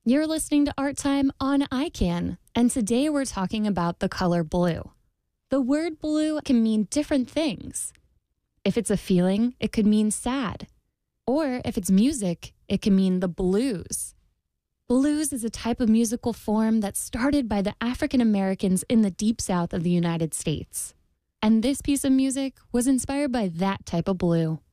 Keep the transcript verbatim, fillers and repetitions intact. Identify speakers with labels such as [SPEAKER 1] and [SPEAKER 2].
[SPEAKER 1] You're listening to Art Time on I CAN, and today we're talking about the color blue. The word blue can mean different things. If it's a feeling, it could mean sad. Or if it's music, it can mean the blues. Blues is a type of musical form that started by the African Americans in the Deep South of the United States. And this piece of music was inspired by that type of blue.